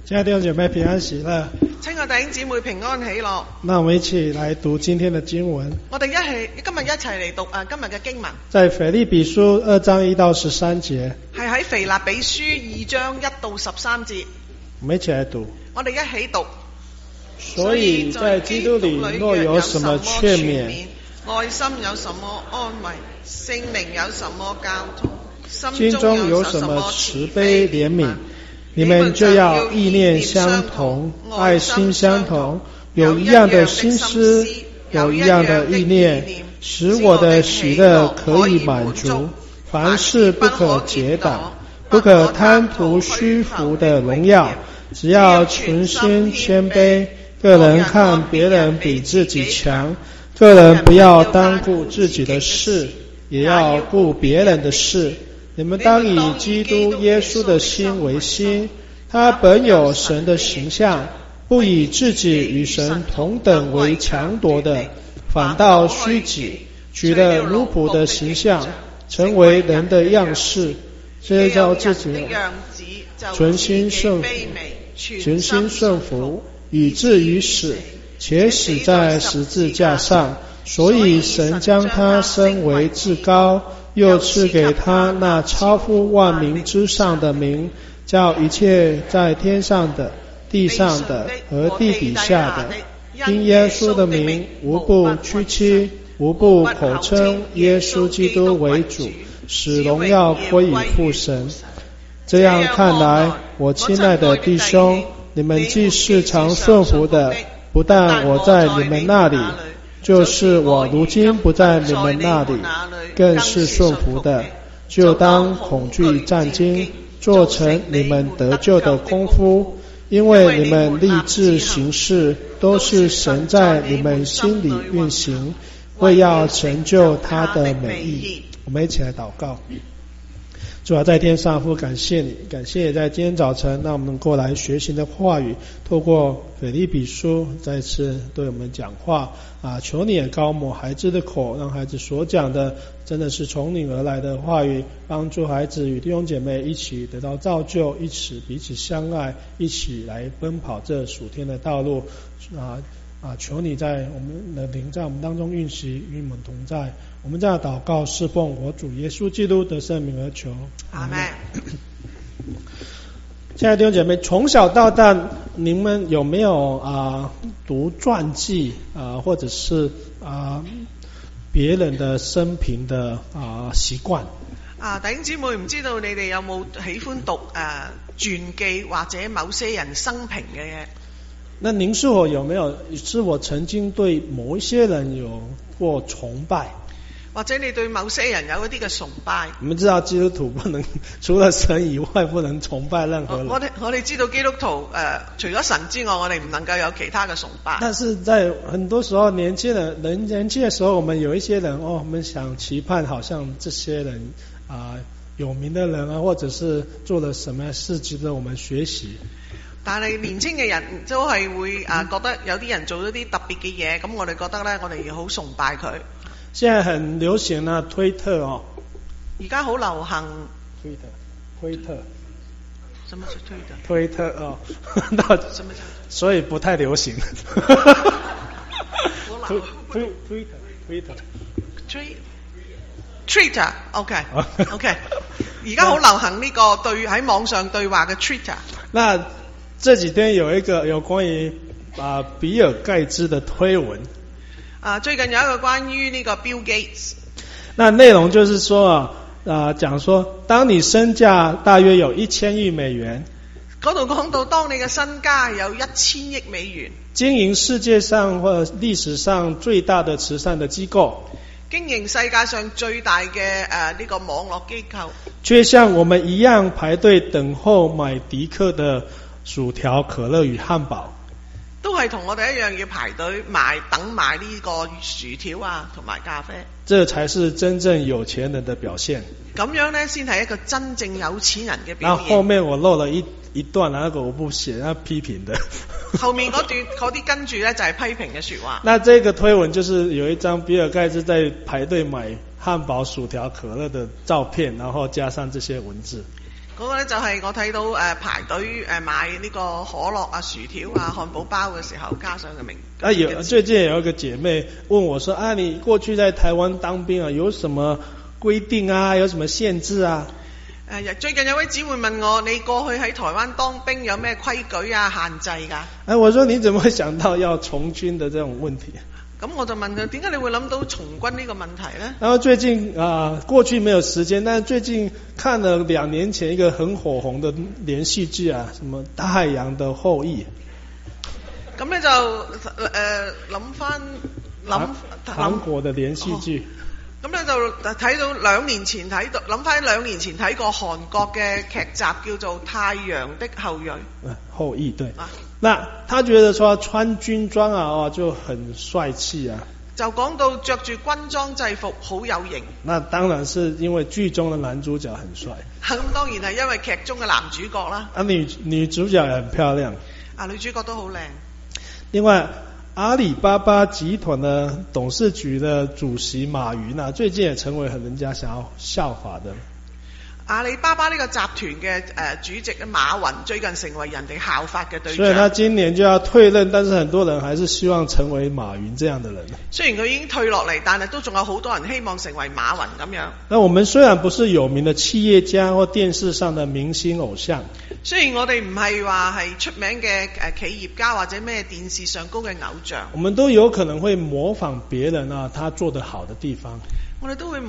亲爱的弟兄姐妹平安喜乐。 親愛弟兄姊妹平安喜樂。 那我們一起來讀今天的經文。 我哋今日一齊嚟讀今日嘅經文。 在腓立比書2章1到13節。 係喺腓立比書2章1到13節。 我們一起來讀。 我哋一起讀。 所以在基督裏若有什麼勸勉， 愛心有什麼安慰，聖靈有什麼交通， 心中有什麼慈悲憐憫，你們就要意念相同，愛心相同，有一樣的心思，有一樣的意念，使我的喜樂可以滿足。凡事不可結黨，不可貪圖虛浮的榮耀，只要存心謙卑，個人看別人比自己強，個人不要單顧自己的事，也要顧別人的事。你們當以基督耶穌的心為心，他本有神的形象，不以自己與神同等為強奪的，反倒虛己，取了奴僕的形象，成為人的樣式，這叫自己存心順服，以至於死，且死在十字架上。所以神將他升為至高，又賜給他那超乎萬名之上的名，叫一切在天上的、地上的和地底下的，因耶穌的名，無不屈膝，無不口稱耶穌基督為主，使榮耀歸於父神。這樣看來，我親愛的弟兄，你們既是常順服的，不但我在你們那裡，就是我如今不在你們那裡，更是順服的，就當恐懼戰兢，做成你們得救的功夫，因為你們立志行事，都是神在你們心裡運行，為要成就他的美意。我們一起來禱告。主啊，在天上父，感謝你，感謝在今天早晨讓我們能夠來學習你的話語，透過腓立比書再次對我們講話求你也膏抹孩子的口，讓孩子所講的真的是從你而來的話語，幫助孩子與弟兄姐妹一起得到造就，一起彼此相愛，一起來奔跑這屬天的道路求你在我們的靈在我們當中運行，與我們同在。我們這樣禱告侍奉我主耶穌基督的聖名而求，阿們。親愛的弟兄姐妹，從小到大你們有沒有讀傳記或者是別人的生平的習慣？ 弟兄姊妹，唔知道你哋有冇喜歡讀傳記或者某些人生平嘅嘢？ 那您是否有沒有曾經對某一些人有過崇拜？ 或者你對某些人有一啲嘅崇拜？ 我們知道基督徒不能除了神以外不能崇拜任何人。 我哋知道基督徒除咗神之外，我哋唔能夠有其他嘅崇拜。 但是在很多時候年輕的時候，我們有一些人我們想期盼好像這些人有名的人或者是做了什麼事值得我們學習。 但係年輕嘅人都係會覺得有啲人做咗啲特別嘅嘢，咁我哋覺得咧，我哋要好崇拜佢。 現在很流行推特而家好流行推特， 什麼是推特什麼所以不太流行。 Twitter OK 而家好流行呢個喺網上對話嘅 Twitter。 那這幾天有一個有關於比爾蓋茨的推文。 最近有一個關於呢個 Bill Gates。 那內容就是說講說，當你身價大約有1000億美元， 嗰度講到當你嘅身家有1000億美元， 經營世界上或歷史上最大的慈善的機構， 經營世界上最大嘅呢個網絡機構， 卻像我們一樣排隊等候買迪克的薯條、可樂與漢堡。 都係同我哋一樣要排隊等買呢個薯條同埋咖啡。 這才是真正有錢人的表現。 咁樣呢先係一個真正有錢人嘅表現。 然後後面我漏了一段，那個我不寫，那批評的。 後面嗰啲跟住呢就係批評嘅說話。 那這個推文就是有一張比爾蓋茨在排隊買漢堡、薯條、可樂的照片，然後加上這些文字。 嗰個咧就係我睇到排隊買呢個可樂啊、薯條啊、漢堡包嘅時候加上嘅名。 最近有一個姐妹問我說：啊，你過去在台灣當兵啊，有什麼規定啊？有什麼限制啊？ 最近有位姊妹問我：你過去喺台灣當兵有咩規矩啊、限制㗎？ 我說你怎麼會想到要從軍的這種問題？ 咁我就問佢：點解你會諗到從軍呢個問題呢？ 然後最近過去沒有時間，但最近看了2年前一個很火紅的連續劇啊，什麼《大海洋的後裔》。 咁咧就諗翻韓國的連續劇。 咁咧就睇到2年前睇到，諗翻2年前睇過韓國嘅劇集叫做《太陽的後裔》。 後裔對。那他覺得說穿軍裝啊，就很帥氣啊。 就講到着住軍裝制服好有型。 那當然是因為劇中的男主角很帥。 咁當然係因為劇中嘅男主角啦。 女主角也很漂亮。 女主角都好靚。 另外，阿里巴巴集團的董事局的主席馬雲啊，最近也成為人家想要效法的。 阿里巴巴呢個集團嘅主席馬雲最近成為人哋效法嘅對象。 所以他今年就要退任，但是很多人還是希望成為馬雲這樣的人。 雖然佢已經退落嚟，但係都仲有好多人希望成為馬雲咁樣。 那我們雖然不是有名的企業家或電視上的明星偶像， 雖然我哋唔係話係出名嘅企業家或者咩電視上高嘅偶像， 我們都有可能會模仿別人啊，他做得好的地方。 我哋都會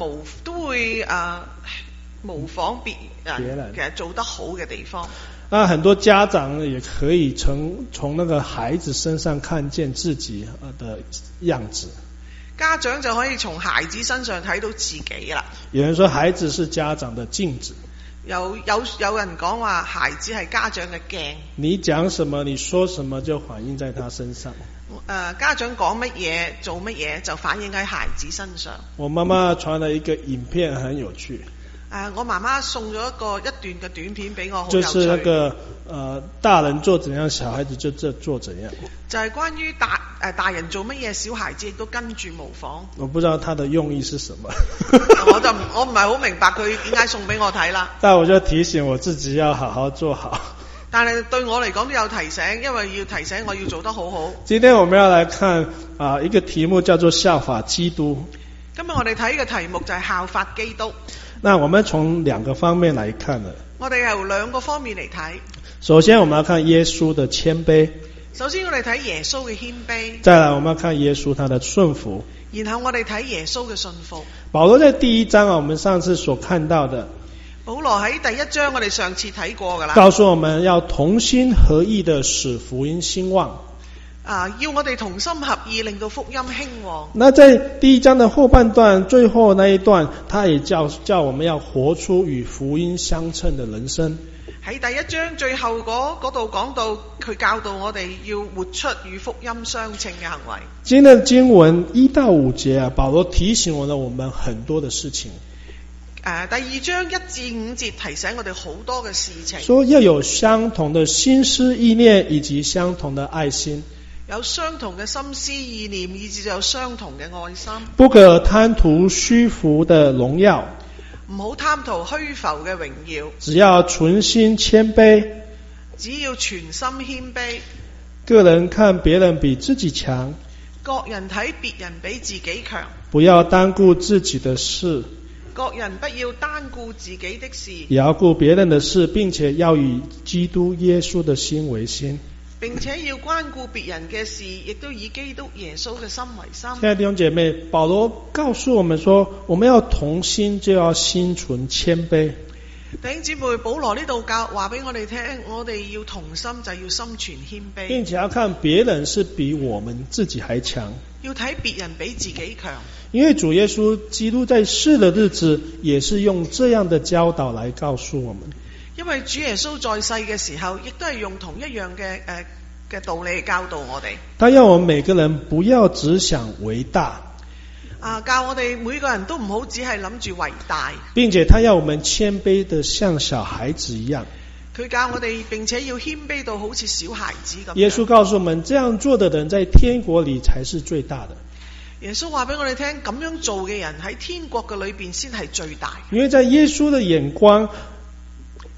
模仿別人其實做得好嘅地方。 很多家長也可以從那個孩子身上看見自己的樣子。 家長就可以從孩子身上睇到自己啦。 有人說孩子是家長的鏡子。 有人講話孩子係家長嘅鏡。 你講什麼，你說什麼就反映在他身上。 家長講乜嘢做乜嘢就反映喺孩子身上。 我媽媽傳了一個影片，很有趣。 我媽媽送咗一段嘅短片俾我，好有趣。 就是那個大人做怎樣，小孩子就做怎樣。 就係關於大人做乜嘢，小孩子亦都跟住模仿。 我不知道他的用意是什麼。 我唔係好明白佢點解送俾我睇啦。 但我就提醒我自己要好好做好。 但係對我嚟講都有提醒，因為要提醒我要做得好好。 今天我們要來看一個題目叫做效法基督。 今日我哋睇嘅題目就係效法基督。 那我們從2個方面來看了。 我哋由2個方面嚟睇。 首先我們要看耶穌的謙卑。 首先我哋睇耶穌嘅謙卑。 再來我們要看耶穌他的順服。 然後我哋睇耶穌嘅順服。 保羅在第1章我們上次所看到的。 保羅喺第1章我哋上次睇過㗎啦。 告訴我們要同心合意的使福音興旺。 要我哋同心合意，令到福音興旺。 那在第1章的後半段，最後那一段，他也叫我們要活出與福音相稱的人生。 喺第1章最後嗰度講到，佢教導我哋要活出與福音相稱嘅行為。 今日經文1到5節保羅提醒我們很多的事情。 第2章1至5節提醒我哋好多嘅事情。 說要有相同的心思意念，以及相同的愛心。 有相同嘅心思意念，以至有相同嘅愛心。 不可貪圖虛浮的榮耀， 唔好貪圖虛浮嘅榮耀。 只要存心謙卑， 只要全心謙卑。 個人看別人比自己強， 各人睇別人比自己強。 不要單顧自己的事， 各人不要單顧自己的事， 也要顧別人的事，並且要以基督耶穌的心為心。 並且要關顧別人嘅事，亦都以基督耶穌嘅心為心。 親愛的弟兄姐妹，保羅告訴我們說，我們要同心，就要心存謙卑。 弟兄姊妹，保羅呢度話俾我哋聽，我哋要同心就要心存謙卑， 並且要看別人是比我們自己還強， 要睇別人比自己強。 因為主耶穌基督在世的日子，也是用這樣的教導來告訴我們。 因為主耶穌在世嘅時候，亦都係用同一樣嘅道理教導我哋。 他要我們每個人不要只想為大， 教我哋每個人都唔好只係諗住為大， 並且他要我們謙卑的像小孩子一樣。 佢教我哋，並且要謙卑到好似小孩子咁。 耶穌告訴我們，這樣做的人在天國裏才是最大的。 耶穌話俾我哋聽，咁樣做嘅人喺天國嘅裏邊先係最大。 因為在耶穌的眼光，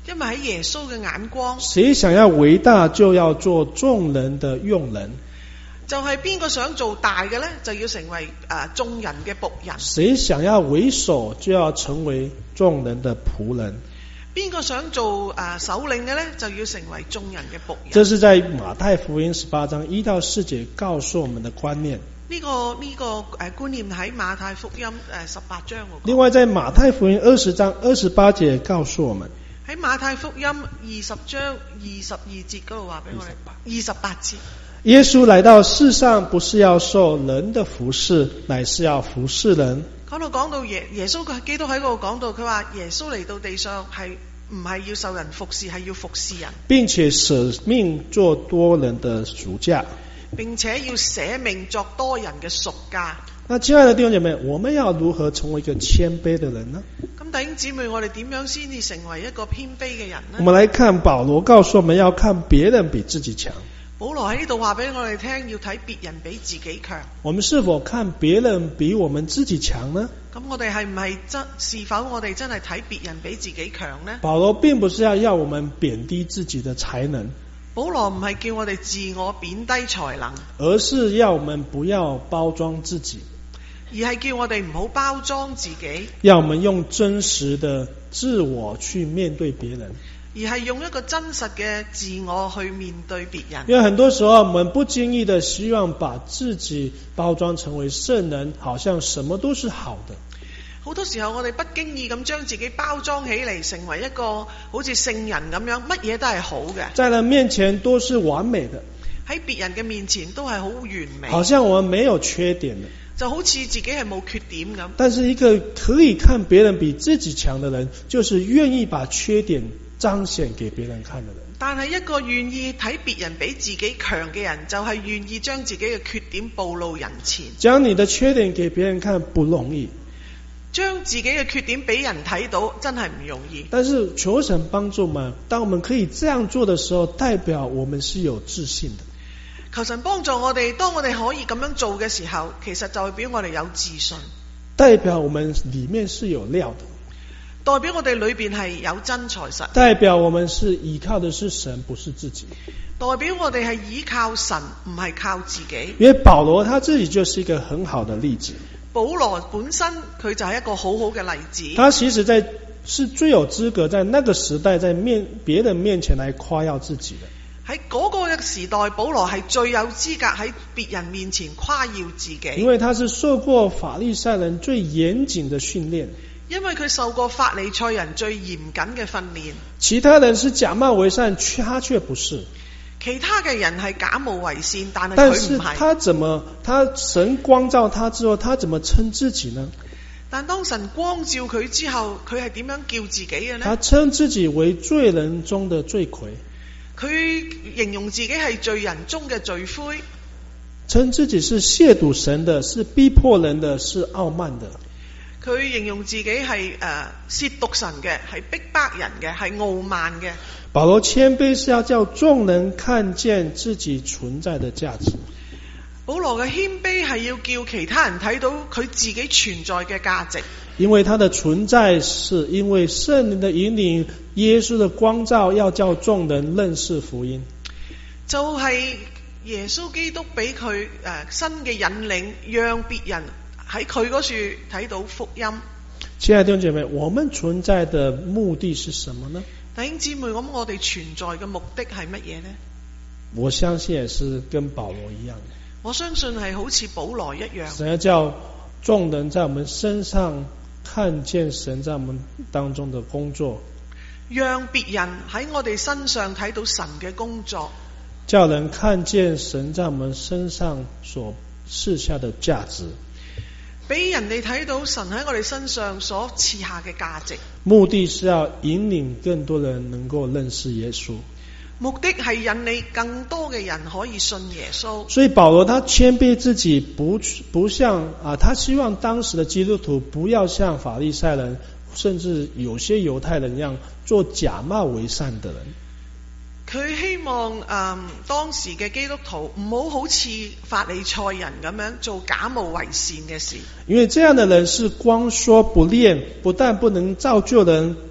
因為喺耶穌嘅眼光， 誰想要偉大，就要做眾人的用人。 就係邊個想做大嘅呢，就要成為眾人嘅僕人。 誰想要為首，就要成為眾人的僕人。 邊個想做首領嘅呢，就要成為眾人嘅僕人。 這是在馬太福音18章1到4節告訴我們的觀念。 呢個觀念喺馬太福音18章。 另外在馬太福音20章28節告訴我們， 喺馬太福音20章22節嗰度話俾我哋，28節。 耶穌來到世上，不是要受人的服侍，乃是要服侍人。 講到耶穌基督喺嗰度講到，佢話耶穌嚟到地上係唔係要受人服侍，係要服侍人， 並且捨命做多人的贖價， 並且要捨命作多人嘅贖價。 那親愛的弟兄姐妹，我們要如何成為一個謙卑的人呢？ 咁弟兄姊妹，我哋點樣先至成為一個謙卑嘅人呢？ 我們來看保羅告訴我們要看別人比自己強。 保羅喺呢度話俾我哋聽，要睇別人比自己強。 我們是否看別人比我們自己強呢？ 咁我哋係唔係是否我哋真係睇別人比自己強呢？ 保羅並不是要我們貶低自己的才能， 保羅唔係叫我哋自我貶低才能， 而是要我們不要包裝自己， 而係叫我哋唔好包裝自己， 要我們用真實的自我去面對別人， 而係用一個真實嘅自我去面對別人。 因為很多時候我們不經意的希望把自己包裝成為聖人，好像什麼都是好的。 好多時候我哋不經意咁將自己包裝起嚟，成為一個好似聖人咁樣，乜嘢都係好嘅， 在人面前都是完美的， 喺別人嘅面前都係好完美， 好像我們沒有缺點的， 就好似自己係冇缺點咁。 但是一個可以看別人比自己強的人，就是願意把缺點彰顯給別人看的人。 但係一個願意睇別人比自己強嘅人，就係願意將自己嘅缺點暴露人前。 將你的缺點給別人看不容易， 將自己嘅缺點俾人睇到真係唔容易。 但是求神幫助我們，當我們可以這樣做的時候，代表我們是有自信的。 求神幫助我哋，當我哋可以咁樣做嘅時候，其實就代表我哋有自信， 代表我們裏面是有料的， 代表我哋裏邊係有真材實， 代表我們是依靠的是神，不是自己， 代表我哋係依靠神，唔係靠自己。 因為保羅他自己就是一個很好的例子。 保羅本身佢就係一個好好嘅例子， 他其實是最有資格在那個時代在別人面前來誇耀自己的。 喺嗰個時代，保羅係最有資格喺別人面前誇耀自己， 因為他是受過法利賽人最嚴謹的訓練， 因為佢受過法利賽人最嚴謹嘅訓練。 其他人是假冒為善，他卻不是。 其他嘅人係假冒為善，但係但佢唔係。 他神光照他之後，他怎麼稱自己呢？ 但當神光照佢之後，佢係點樣叫自己嘅呢？ 他稱自己為罪人中的罪魁， 佢形容自己係罪人中嘅罪魁， 稱自己是褻瀆神的，是逼迫人的，是傲慢的。 佢形容自己係褻瀆神嘅，係逼迫人嘅，係傲慢嘅。 保羅謙卑是要叫眾人看見自己存在的價值。 保羅嘅謙卑係要叫其他人睇到佢自己存在嘅價值， 因為他的存在是因為聖靈的引領，耶穌的光照，要叫眾人認識福音。 就係耶穌基督俾佢新嘅引領，讓別人喺佢嗰處睇到福音。 親愛的弟兄姐妹，我們存在的目的是什麼呢？ 弟兄姊妹，咁我哋存在嘅目的係乜嘢呢？ 我相信也是跟保羅一樣的。 我相信係好似保羅一樣， 神要叫眾人在我們身上看見神在我們當中的工作， 讓別人喺我哋身上睇到神嘅工作， 叫人看見神在我們身上所賜下的價值， 俾人哋睇到神喺我哋身上所賜下嘅價值。 目的是要引領更多人能夠認識耶穌， 目的係引領更多嘅人可以信耶穌。 所以保羅他謙卑自己，不像他希望當時的基督徒不要像法利賽人，甚至有些猶太人一樣做假冒為善的人。 佢希望當時嘅基督徒唔好似法利賽人咁樣做假冒為善嘅事， 因為這樣的人是光說不練，不但不能造就人，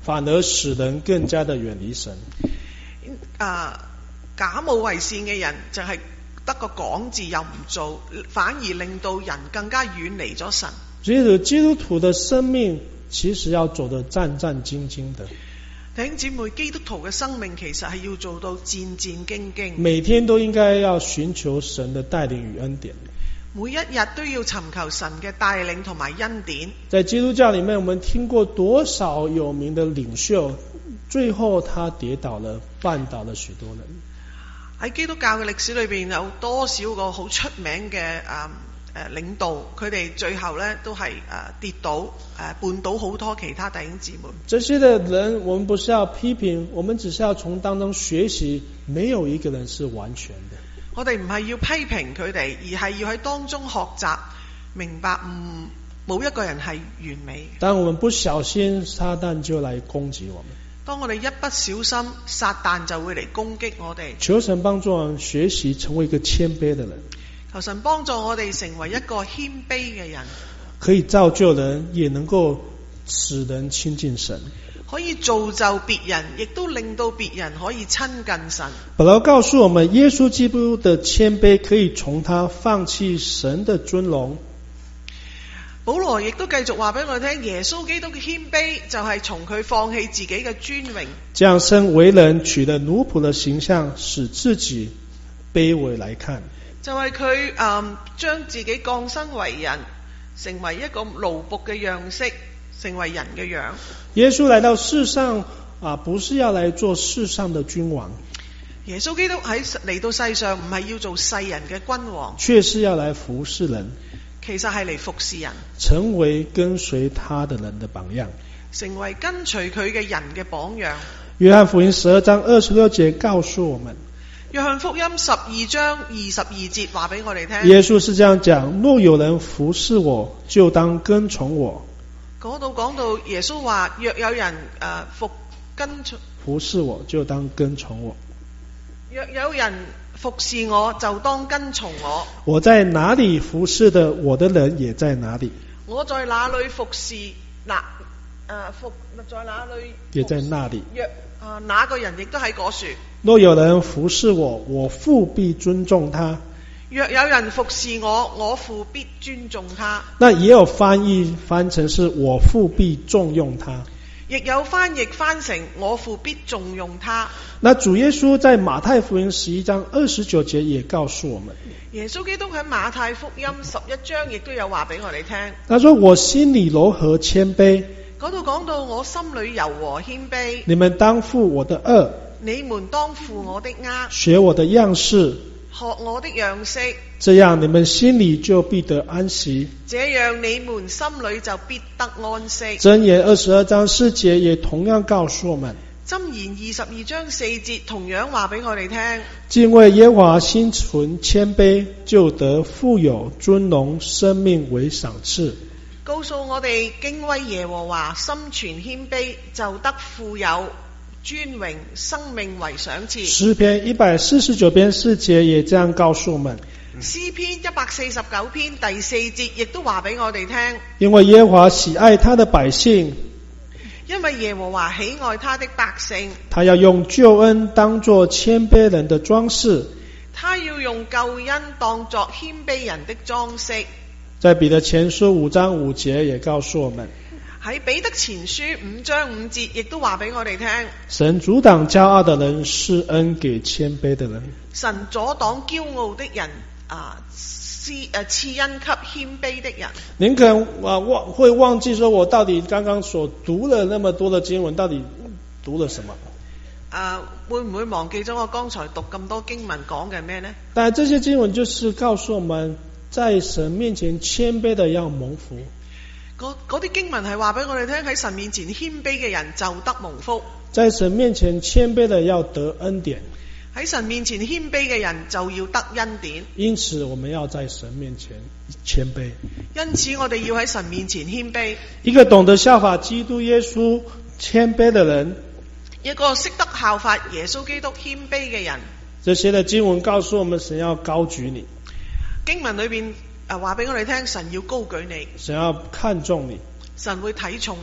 反而使人更加的遠離神。 假冒為善嘅人就係得個講字又唔做，反而令到人更加遠離咗神。 所以基督徒的生命其實要走得戰戰兢兢的。 弟兄姊妹，基督徒嘅生命其實係要做到戰戰兢兢， 每天都應該要尋求神的帶領與恩典， 每一日都要尋求神嘅帶領同埋恩典。 在基督教裏面，我們聽過多少有名的領袖，最後他跌倒了，絆倒了許多人。 喺基督教嘅歷史裏邊，有多少個好出名嘅領導，佢哋最後咧都係跌倒，絆倒好多其他弟兄姊妹。這些的人，我們不是要批評，我們只是要從當中學習，沒有一個人是完全的。 我哋唔係要批評佢哋，而係要喺當中學習，明白冇一個人係完美。 當我們不小心，撒旦就來攻擊我們。 當我哋一不小心，撒旦就會嚟攻擊我哋。 求神幫助我們學習成為一個謙卑的人。 求神幫助我哋成為一個謙卑嘅人， 可以造就人，也能夠使人親近神。 可以造就別人，亦都令到別人可以親近神。 保羅告訴我們，耶穌基督的謙卑可以從他放棄神的尊榮。 保羅亦都繼續話俾我哋聽，耶穌基督嘅謙卑就係從佢放棄自己嘅尊榮， 降生為人，取了奴僕的形象，使自己卑微來看。 就係佢將自己降生為人，成為一個奴僕嘅樣式，成為人嘅樣。 耶穌來到世上不是要來做世上的君王。 耶穌基督嚟到世上唔係要做世人嘅君王， 卻是要來服侍人。 其實係嚟服侍人， 成為跟隨他的人的榜樣， 成為跟隨佢嘅人嘅榜樣。 約翰福音12章26節告訴我們， 約翰福音12章22節話俾我哋聽， 耶穌是這樣講：若有人服侍我，就當跟從我。 嗰度講到耶穌話，若有人服侍我，就當跟從我。 若有人服侍我，就當跟從我。 我在哪裏服侍的，我的人也在哪裏。 我在哪裏服侍，在哪裏也在那裏。 那個人亦都喺嗰處。 若有人服侍我，我父必尊重他。 若有人服侍我，我父必尊重他。 那也有翻譯翻成是我父必重用他。 亦有翻譯翻成我父必重用他。 那主耶穌在馬太福音11章29節也告訴我們， 耶穌基督喺馬太福音11章亦都有話俾我哋聽。 他說：我心裏柔和謙卑。 嗰度講到我心裏柔和謙卑。 你們當負我的軛， 你們當負我的軛， 學我的樣式， 學我的樣式， 這樣你們心裏就必得安息。 這樣你們心裏就必得安息。 箴言22章4節也同樣告訴我們， 箴言22章4節同樣話俾我哋聽， 敬畏耶和華心存謙卑，就得富有尊榮，生命為賞賜。 告訴我哋敬畏耶和華心存謙卑，就得富有尊榮，生命為賞賜。 詩篇149篇4節也這樣告訴我們， 詩篇149篇第4節亦都話俾我哋聽， 因為耶和華喜愛他的百姓， 因為耶和華喜愛他的百姓， 他要用救恩當作謙卑人的裝飾， 他要用救恩當作謙卑人的裝飾。 在彼得前書5章5節也告訴我們， 喺彼得前書5章5節亦都話俾我哋聽， 神阻擋驕傲的人，施恩給謙卑的人。 神阻擋驕傲的人，賜恩給謙卑的人。 您可能會忘記說，我到底剛剛所讀了那麼多的經文，到底讀了什麼？ 會唔會忘記咗我剛才讀咁多經文講嘅咩呢？ 但這些經文就是告訴我們，在神面前謙卑的要蒙福。 嗰啲經文係話俾我哋聽，喺神面前謙卑嘅人就得蒙福。 在神面前謙卑的要得恩典。 喺神面前謙卑嘅人就要得恩典。 因此我們要在神面前謙卑。 因此我哋要喺神面前謙卑。 一個懂得效法基督耶穌謙卑的人， 一個識得效法耶穌基督謙卑嘅人。 這些的經文告訴我們，神要高舉你。 經文裏邊話俾我哋聽，神要高舉你， 神要看重你， 神會睇重你，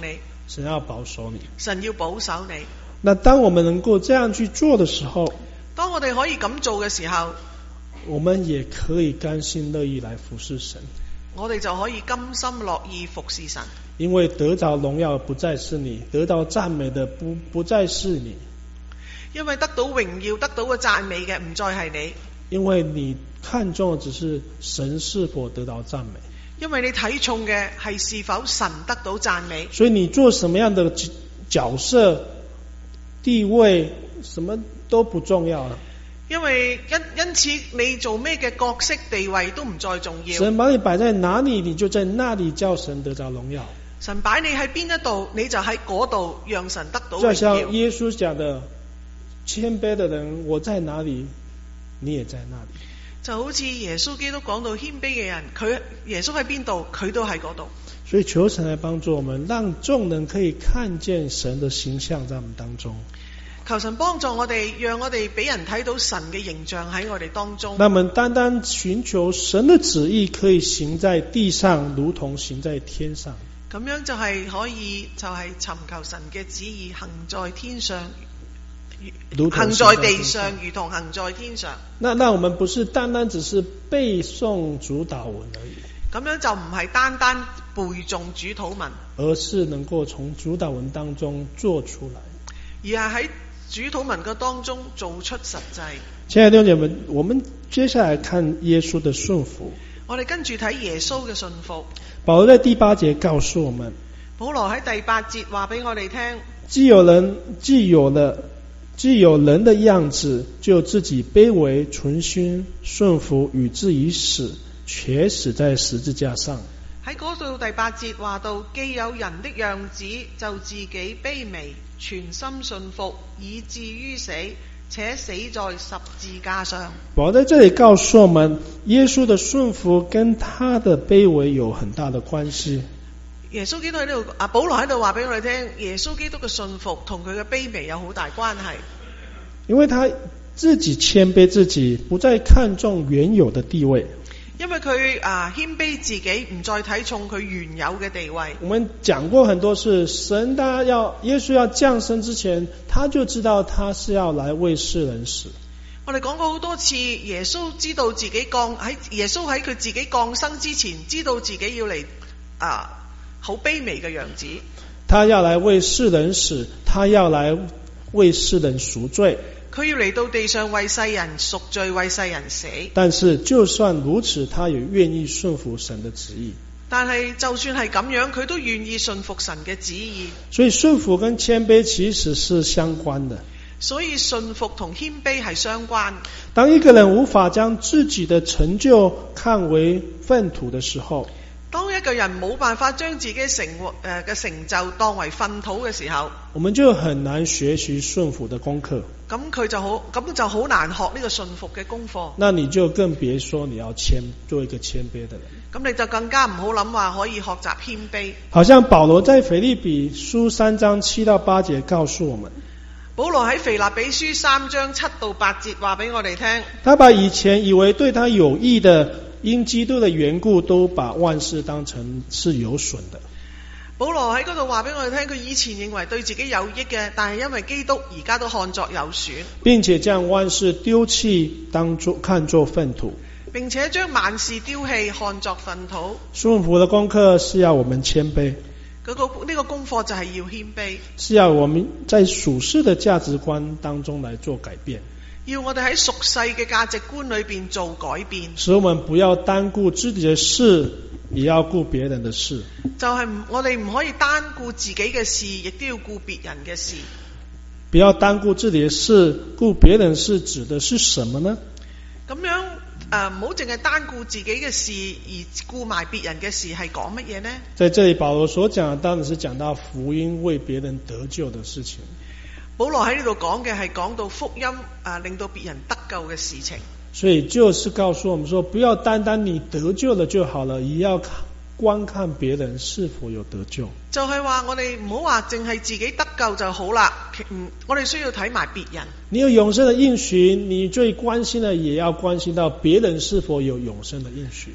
神要保守你。 神要保守你。 那當我們能夠這樣去做的時候， 當我哋可以咁做嘅時候， 我們也可以甘心樂意來服侍神。 我哋就可以甘心樂意服侍神。 因為得着榮耀不再是你，得到讚美的不再是你。 因為得到榮耀、得到嘅讚美嘅唔再係你。 因為你看重的只是神是否得到讚美。 因為你睇重嘅係是否神得到讚美。 所以你做什麼樣的角色、地位，什麼都不重要了。 因為因此你做咩嘅角色地位都唔再重要。 神把你擺在哪裡，你就在那裡叫神得着榮耀。 神擺你喺邊一度，你就喺嗰度讓神得到榮耀。 就像耶穌講的，謙卑的人，我在哪裡，你也在那裡。 就好似耶穌基督講到謙卑嘅人，耶穌喺邊度，佢都喺嗰度。 所以求神來幫助我們，讓眾人可以看見神的形象在我們當中。 求神幫助我哋，讓我哋俾人睇到神嘅形象喺我哋當中。 那麼單單尋求神的旨意，可以行在地上，如同行在天上。 咁樣就係可以，就係尋求神嘅旨意，行在天上，行在地上，如同行在天上。 那我們不是單單只是背誦主禱文而已。 咁樣就唔係單單背誦主禱文， 而是能夠從主禱文當中做出來， 而係喺主禱文嘅當中做出實際。 親愛的弟兄姐妹，我們接下來看耶穌的順服。 我哋跟住睇耶穌嘅順服。 保羅在第8節告訴我們， 保羅喺第8節話俾我哋聽， 既有人的樣子，就自己卑微，存心順服，以至於死，且死在十字架上。 喺嗰度第8節話到，既有人的樣子，就自己卑微，全心順服，以至於死，且死在十字架上。 保羅在這裡告訴我們，耶穌的順服跟他的卑微有很大的關係。 耶穌基督喺呢度，保羅喺度話俾我哋聽，耶穌基督嘅順服同佢嘅卑微有好大關係。 因為他自己謙卑自己，不再看重原有的地位。 因為佢謙卑自己，唔再睇重佢原有嘅地位。 我們講過很多次，耶穌要降生之前，他就知道他是要來為世人死。 我哋講過好多次，耶穌知道自己耶穌喺佢自己降生之前，知道自己要嚟好卑微嘅樣子。 他要來為世人死，他要來為世人贖罪。 佢要嚟到地上為世人贖罪，為世人死。 但是就算如此，他也願意順服神的旨意。 但係就算係咁樣，佢都願意順服神嘅旨意。 所以順服跟謙卑其實是相關的。 所以順服同謙卑係相關。 當一個人無法將自己的成就看為糞土的時候， 當一個人冇辦法將自己嘅成就當為糞土嘅時候， 我們就很難學習順服的功課。 咁就好難學呢個順服嘅功課。 那你就更別說你要做一個謙卑的人。 咁你就更加唔好諗話可以學習謙卑。 好像保羅在腓立比書3章7到8節告訴我們， 保羅喺腓立比書3章7到8節話俾我哋聽， 他把以前以為對他有益的，因基督的緣故，都把萬事當成是有損的。 保羅喺嗰度話俾我哋聽，佢以前認為對自己有益嘅，但係因為基督而家都看作有損， 並且將萬事丟棄，看作糞土， 並且將萬事丟棄，看作糞土。 順服的功課是要我們謙卑， 呢個功課就係要謙卑， 是要我們在屬世的價值觀當中來做改變， 要我哋喺屬世嘅價值觀裏邊做改變， 使我們不要單顧自己的事，也要顧別人的事。 就係我哋唔可以單顧自己嘅事，亦都要顧別人嘅事。 不要單顧自己的事，顧別人事，指的是什麼呢？ 咁樣唔好淨係單顧自己嘅事，而顧埋別人嘅事，係講乜嘢呢？在這裡保羅所講的當然是講到福音為別人得救的事情。 保羅喺呢度講嘅係講到福音令到別人得救嘅事情。 所以就是告訴我們說，不要單單你得救了就好了，也要觀看別人是否有得救。 就係話我哋唔好話淨係自己得救就好啦，我哋需要睇埋別人。你有永生的應許，你最關心的也要關心到別人是否有永生的應許。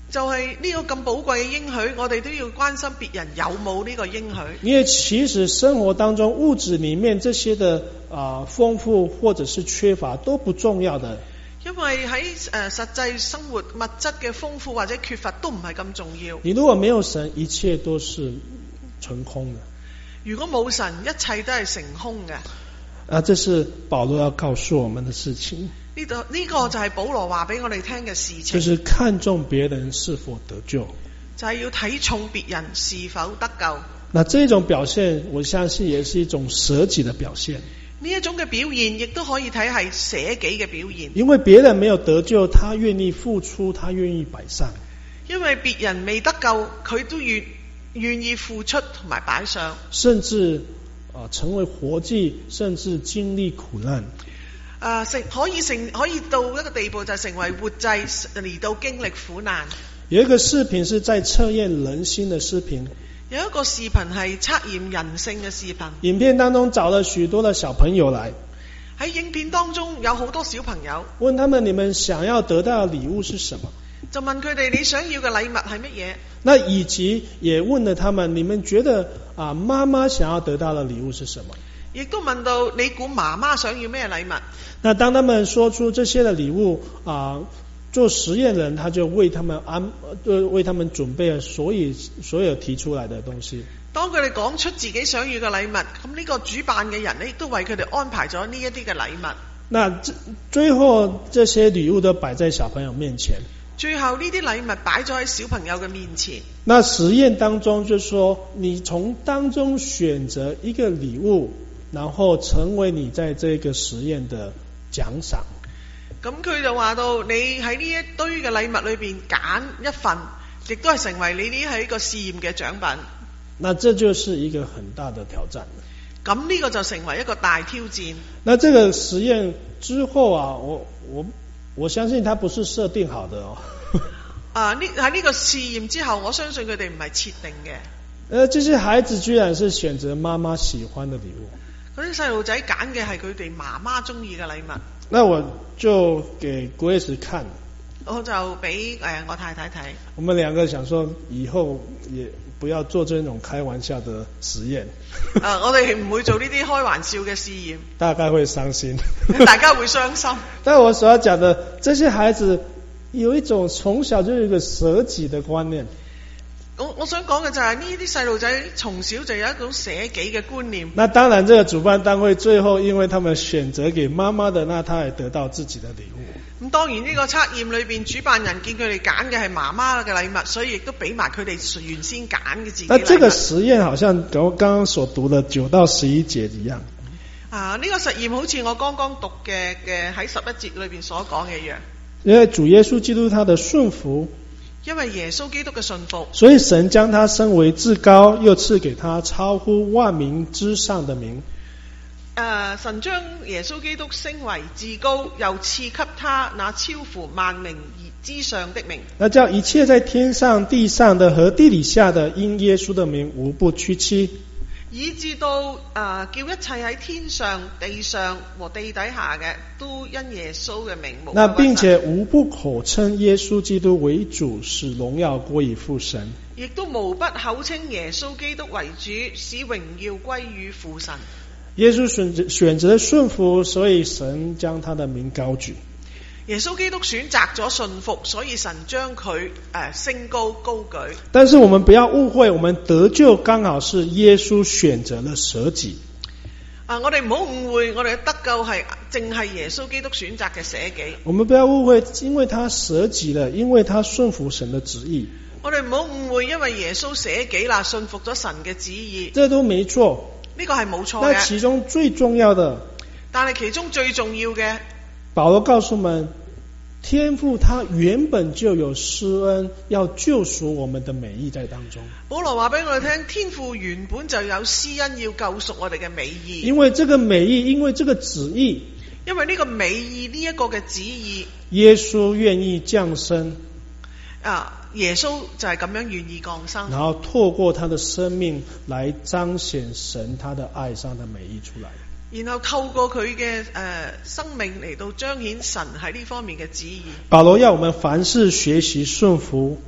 就係呢個咁寶貴嘅應許，我哋都要關心別人有冇呢個應許。 因為其實生活當中物質裡面這些的豐富或者是缺乏都不重要的。 因為喺實際生活物質嘅豐富或者缺乏都唔係咁重要。 你如果沒有神，一切都是成空的。 如果冇神，一切都係成空嘅。 這是保羅要告訴我們的事情。 呢個就係保羅話俾我哋聽嘅事情。 就是看重別人是否得救。 就係要睇重別人是否得救。 那這種表現，我相信也是一種捨己的表現。 呢一種嘅表現，亦都可以睇係捨己嘅表現。 因為別人沒有得救，他願意付出，他願意擺上。 因為別人未得救，佢都願意付出同埋擺上。 甚至成為活祭，甚至經歷苦難。 可以到一個地步，就成為活祭嚟到經歷苦難。 有一個視頻是在測驗人心的視頻。 有一個視頻係測驗人性嘅視頻。 影片當中找了許多的小朋友來。 喺影片當中有好多小朋友。 問他們：你們想要得到的禮物是什麼？ 就問佢哋：你想要嘅禮物係乜嘢？ 那以及也問了他們：你們覺得媽媽想要得到的禮物是什麼？ 亦都問到你估媽媽想要咩禮物？ 那當他們說出這些的禮物做實驗人他就為他們準備了所有提出來的東西。當佢哋講出自己想要嘅禮物，咁呢個主辦嘅人亦都為佢哋安排咗呢一啲嘅禮物。那最後這些禮物都擺在小朋友面前。 最後呢啲禮物擺咗喺小朋友嘅面前。 那實驗當中就說，你從當中選擇一個禮物，然後成為你在這個實驗的獎賞。 咁佢就話到，你喺呢一堆嘅禮物裏邊揀一份，亦都係成為你呢係一個試驗嘅獎品。 那這就是一個很大的挑戰。 咁呢個就成為一個大挑戰。 那這個實驗之後我相信它不是設定好的哦。 喺呢個試驗之後，我相信佢哋唔係設定嘅。 這些孩子居然是選擇媽媽喜歡的禮物。 嗰啲細路仔揀嘅係佢哋媽媽中意嘅禮物。 那我就給 Grace 看。 我就俾我太太睇。我們兩個想說，以後也不要做這種開玩笑的實驗。 我哋唔會做呢啲開玩笑嘅試驗。 大概會傷心。 大家會傷心。 但我所要講的，這些孩子有一種從小就有一個捨己的觀念。 我想講嘅就係呢啲細路仔從小就有一種捨己嘅觀念。 那當然，這個主辦單位最後因為他們選擇給媽媽的，那他也得到自己的禮物。 咁當然呢個測驗裏邊，主辦人見佢哋揀嘅係媽媽嘅禮物，所以亦都俾埋佢哋原先揀嘅自己禮物。 那這個實驗好像跟我剛剛所讀的9到11節一樣。 呢個實驗好似我剛剛讀嘅喺11節裏邊所講嘅一樣。 因為主耶穌基督他的順服。 因為耶穌基督嘅順服， 所以神將他升為至高，又賜給他超乎萬名之上的名。 神將耶穌基督升為至高，又賜給他那超乎萬名之上的名。那叫一切在天上地上的和地底下的，因耶穌的名無不屈膝。以至到叫一切喺天上、地上和地底下嘅，都因耶穌嘅名。 那並且無不口稱耶穌基督為主，使榮耀歸於父神。 亦都無不口稱耶穌基督為主，使榮耀歸於父神。 耶穌選擇順服，所以神將他的名高舉。 耶穌基督選擇咗順服，所以神將佢升高舉。 但是我們不要誤會，我們得救剛好是耶穌選擇了捨己。 我哋唔好誤會，我哋嘅得救係淨係耶穌基督選擇嘅捨己。 我們不要誤會，因為他捨己了，因為他順服神的旨意。 我哋唔好誤會，因為耶穌捨己啦，順服咗神嘅旨意。 這都沒錯， 呢個係冇錯嘅。 但其中最重要的， 但係其中最重要嘅， 保羅告訴我們，天父他原本就有施恩，要救贖我們的美意在當中。 保羅話俾我哋聽，天父原本就有施恩，要救贖我哋嘅美意。 因為這個美意，因為這個旨意， 因為呢個美意呢一個嘅旨意， 耶穌願意降生。 耶穌就係咁樣願意降生， 然後透過他的生命來彰顯神他的愛上的美意出來。 然後透過佢嘅生命嚟到彰顯神喺呢方面嘅旨意。 保羅要我們凡事學習順服，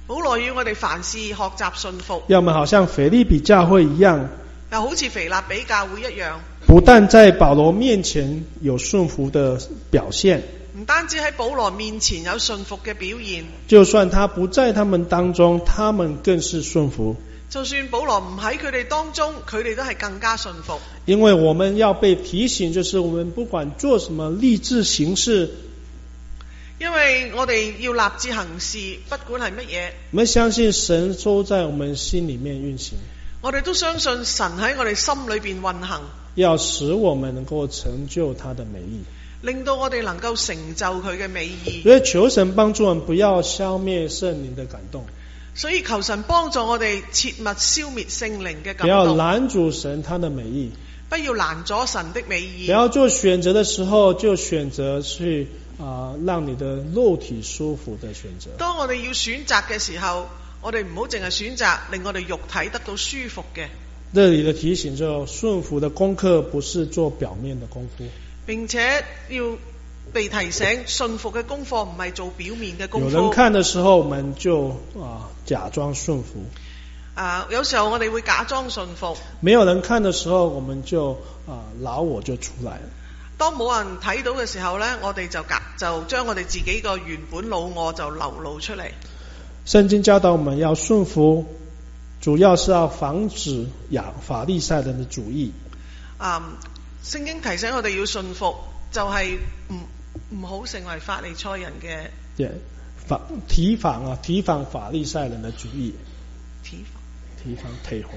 保羅要我哋凡事學習順服， 要我們好像腓立比教會一樣， 又好似腓立比教會一樣， 不但在保羅面前有順服的表現， 唔單止喺保羅面前有順服嘅表現， 就算他不在他們當中，他們更是順服。 就算保羅唔喺佢哋當中，佢哋都係更加順服。 因為我們要被提醒，就是我們不管做什麼立志行事， 因為我哋要立志行事，不管係乜嘢， 我們相信神都在我們心裏面運行， 我哋都相信神喺我哋心裏邊運行， 要使我們能夠成就他的美意， 令到我哋能夠成就佢嘅美意。 所以求神幫助我們不要消滅聖靈的感動， 所以求神幫助我哋切勿消滅聖靈嘅感動， 不要攔阻神他的美意， 不要攔阻神的美意， 不要做選擇的時候就選擇去讓你的肉體舒服的選擇。 當我哋要選擇嘅時候，我哋唔好淨係選擇令我哋肉體得到舒服嘅。 這裡的提醒就順服的功課不是做表面的功夫， 並且要被提醒順服嘅功課唔係做表面嘅功夫。 有人看的時候我們就假裝順服， 有時候我哋會假裝順服， 沒有人看的時候我們就老我就出來了。 當冇人睇到嘅時候呢，我哋就將我哋自己個原本老我就流露出嚟。 聖經教導我們要順服，主要是要防止法利賽人的主義。 聖經提醒我哋要順服，就係唔好成為法利賽人嘅提防法利賽人的主義。提防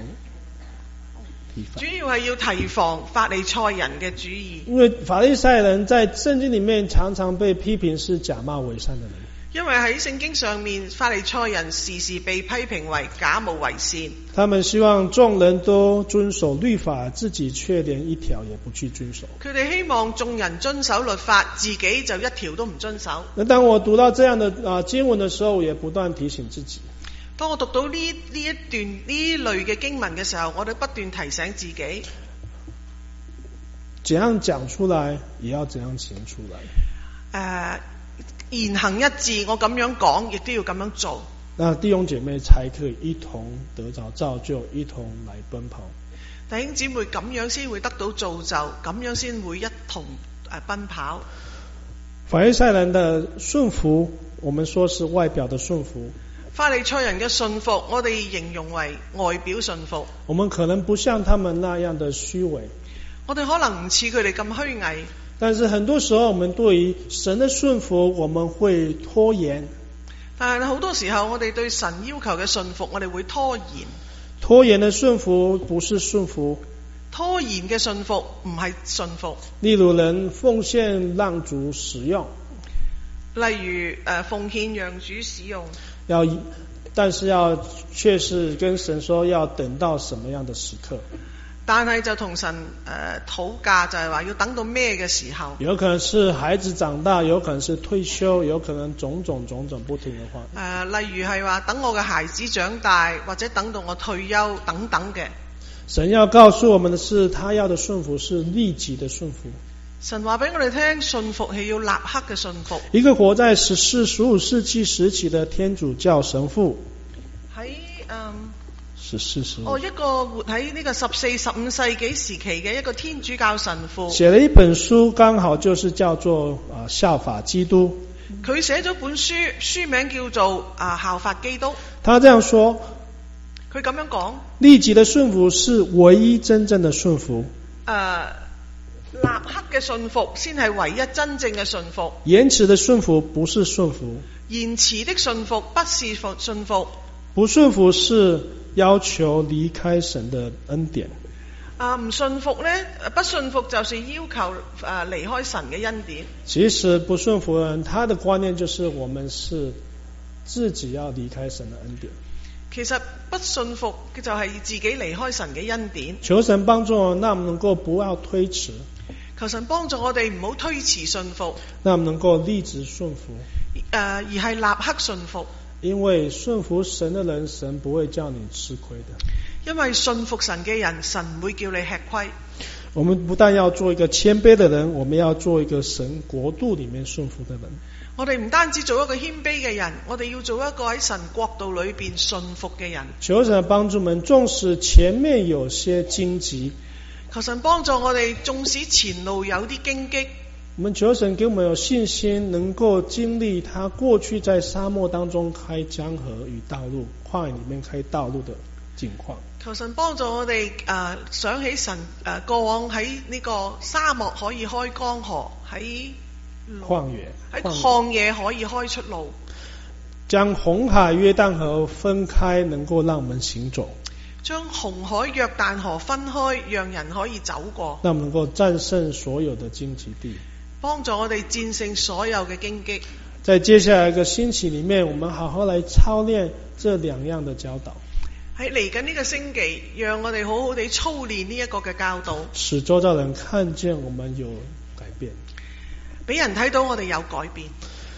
主要係要提防法利賽人嘅主義。 因為法利賽人在聖經裡面常常被批評是假冒為善的人。 因為喺聖經上面，法利賽人時時被批評為假冒為善。 他們希望眾人都遵守律法，自己卻連一條也不去遵守。 佢哋希望眾人遵守律法，自己就一條都唔遵守。 那當我讀到這樣的經文的時候，我也不斷提醒自己。 當我讀到呢一段呢類嘅經文嘅時候，我哋不斷提醒自己， 怎樣講出來，也要怎樣行出來。 言行一致，我咁樣講，亦都要咁樣做。 那弟兄姐妹才可以一同得着造就，一同來奔跑。 弟兄姊妹咁樣先會得到造就，咁樣先會一同奔跑。 法利賽人的順服，我們說是外表的順服。 法利賽人嘅順服，我哋形容為外表順服。 我們可能不像他們那樣的虛偽， 我哋可能唔似佢哋咁虛偽。 但是很多時候我們對於神的順服我們會拖延。 但係好多時候我哋對神要求嘅順服，我哋會拖延。 拖延的順服不是順服， 拖延嘅順服唔係順服。 例如人奉獻讓主使用， 例如奉獻讓主使用， 但是卻是跟神說要等到什麼樣的時刻。 但係就同神討價，就係話要等到咩嘅時候？ 有可能是孩子長大，有可能是退休，有可能種種不停嘅話。 例如係話等我嘅孩子長大，或者等到我退休等等嘅。 神要告訴我們的是，他要的順服是立即的順服。 神話俾我哋聽，順服係要立刻嘅順服。 一個活在14、15世紀時期的天主教神父，喺14、15 一個活喺呢個14、15世紀時期嘅一個天主教神父， 寫了一本書，剛好就是叫做效法基督。 佢寫咗本書，書名叫做效法基督。 他這樣說， 佢咁樣講， 立即的順服是唯一真正的順服。 立刻嘅順服先係唯一真正嘅順服。 延遲的順服不是順服。 延遲的順服不是順服。 不順服是要求離開神的恩典。 唔順服呢？不順服就是要求離開神嘅恩典。 其實不順服的人，他的觀念就是我們是自己要離開神的恩典。 其實不順服就係自己離開神嘅恩典。 求神幫助我，那我們能夠不要推遲。 求神幫助我哋唔好推遲順服， 那我們能夠立即順服， 而係立刻順服。 因為順服神的人，神不會叫你吃虧的。 因為順服神嘅人，神唔會叫你吃虧。 我们不但要做一个谦卑的人，我们要做一个神國度裏面順服的人。 我哋唔單止做一個謙卑嘅人，我哋要做一個喺神國度裏邊順服嘅人。 求神幫助我們，縱使前面有些荊棘， 求神幫助我哋，縱使前路有啲荊棘， 我們求神給我們有信心，能夠經歷他過去在沙漠當中開江河與道路，曠野裡面開道路的境況。 求神幫助我哋想起神過往喺呢個沙漠可以開江河，喺曠野可以開出路， 將紅海約旦河分開，能夠讓我們行走。 將紅海約旦河分開，讓人可以走過， 讓我們能夠戰勝所有的荊棘地， 幫助我哋戰勝所有嘅荊棘。 在接下來一個星期裡面，我們好好來操練這兩樣的教導。 喺嚟緊呢個星期，讓我哋好好地操練呢一個嘅教導， 使周遭人看見我們有改變， 俾人睇到我哋有改變。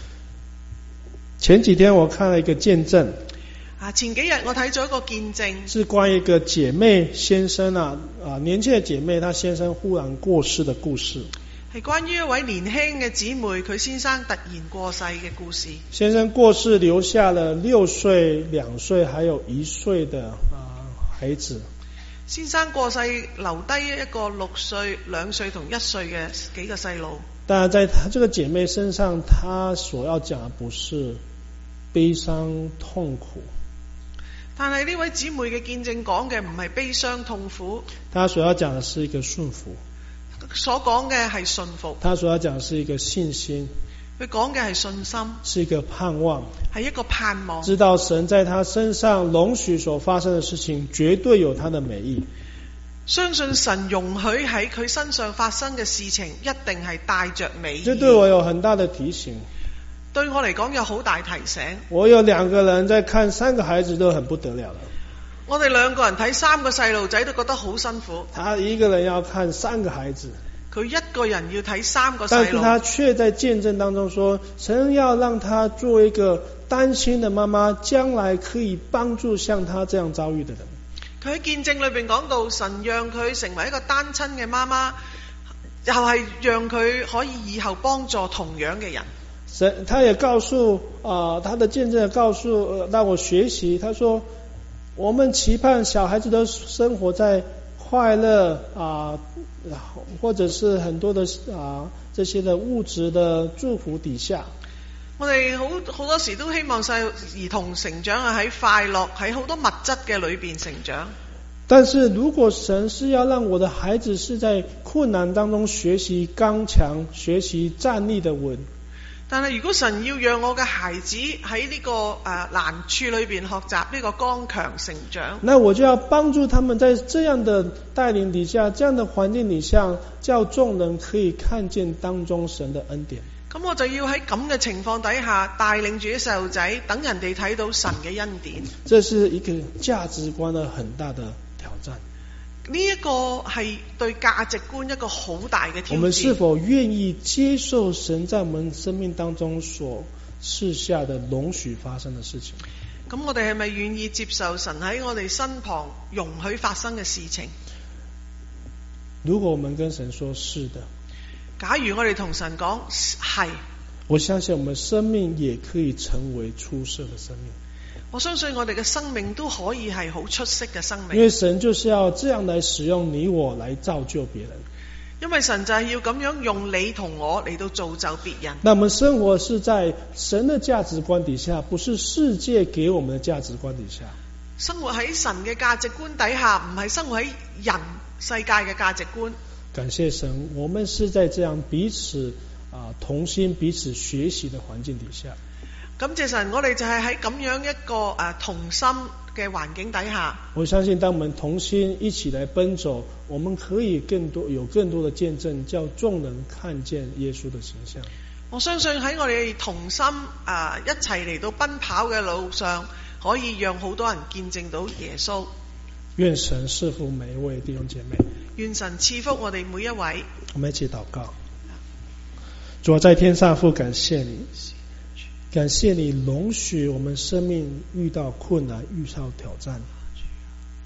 前幾天我看了一個見證， 前幾日我睇咗一個見證， 是關於一個姐妹先生年輕的姐妹，她先生忽然過世的故事。 係關於一位年輕嘅姊妹，佢先生突然過世嘅故事。 先生過世留下了6歲、2歲還有1歲的孩子。 先生過世留低一個6歲、2歲同1歲嘅幾個細路。 當然在她這個姐妹身上，她所要講的不是悲傷痛苦， 但係呢位姊妹嘅見證講嘅唔係悲傷痛苦， 她所要講的是一個順服， 所講嘅係順服， 他所要講的是一個信心， 佢講嘅係信心， 是一個盼望， 係一個盼望， 知道神在他身上容許所發生的事情絕對有他的美意， 相信神容許喺佢身上發生嘅事情一定係帶着美意。 這對我有很大的提醒， 對我嚟講有好大提醒。 我有2個人在看3個孩子都很不得了了， 我哋2個人睇3個細路仔都覺得好辛苦。 他一個人要看3個孩子， 佢一個人要睇3個細路， 但是他卻在見證當中說，神要讓他做一個單親的媽媽，將來可以幫助像他這樣遭遇的人。 佢喺見證裏邊講到，神讓佢成為一個單親嘅媽媽，又係讓佢可以以後幫助同樣嘅人。 神他也告訴他的見證告訴讓我學習，他說我們期盼小孩子都生活在快樂或者是很多的這些的物質的祝福底下。 我哋好多時都希望細兒童成長喺快樂，喺好多物質嘅裏邊成長。 但是如果神是要讓我的孩子是在困難當中學習剛強，學習站立的穩， 但係如果神要讓我嘅孩子喺呢個難處裏邊學習呢個剛強成長， 那我就要幫助他們在這樣的帶領底下，這樣的環境底下，叫眾人可以看見當中神的恩典。 咁我就要喺咁嘅情況底下帶領住啲細路仔，等人哋睇到神嘅恩典。 這是一個價值觀的很大的挑戰。 呢一個係對價值觀一個好大嘅挑戰。 我們是否願意接受神在我們生命當中所賜下的容許發生的事情？ 咁我哋係咪願意接受神喺我哋身旁容許發生嘅事情？ 如果我們跟神說是的， 假如我哋同神講係， 我相信我們生命也可以成為出色的生命。 我相信我哋嘅生命都可以係好出色嘅生命。 因為神就是要這樣來使用你我來造就別人。 因為神就係要咁樣用你同我嚟到造就別人。 那我們生活是在神的價值觀底下，不是世界給我們的價值觀底下。 生活喺神嘅價值觀底下，唔係生活喺人世界嘅價值觀。 感謝神，我們是在這樣彼此同心、彼此學習的環境底下。 感謝神，我哋就係喺咁樣一個同心嘅環境底下。 我相信當我們同心一起來奔走，我們可以有更多的見證，叫眾人看見耶穌的形象。 我相信喺我哋同心一齊嚟到奔跑嘅路上，可以讓好多人見證到耶穌。 願神賜福每一位弟兄姐妹。 願神賜福我哋每一位。 我們一起禱告。主啊，在天上父，感謝你，感謝你容許我們生命遇到困難，遇到挑戰。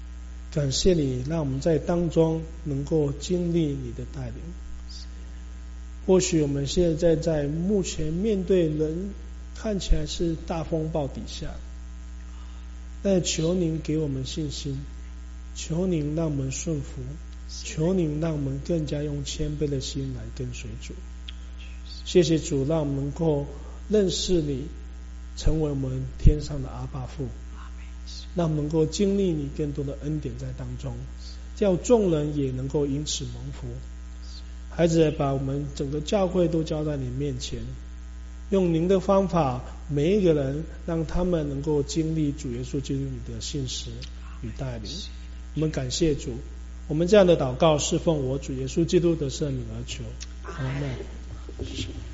感谢你，让我们在当中能够经历你的带领。或许我们现在目前面对人看起来是大风暴底下，但求您给我们信心，求您让我们顺服，求您让我们更加用谦卑的心来跟随主。谢谢主，让我们能够认识你，成为我们天上的阿爸父，让我们能够经历你更多的恩典在当中，叫众人也能够因此蒙福。孩子，把我们整个教会都交在你面前，用您的方法，每一个人让他们能够经历主耶稣基督你的信实与带领。我们感谢主，我们这样的祷告是奉我主耶稣基督的圣名而求，阿们。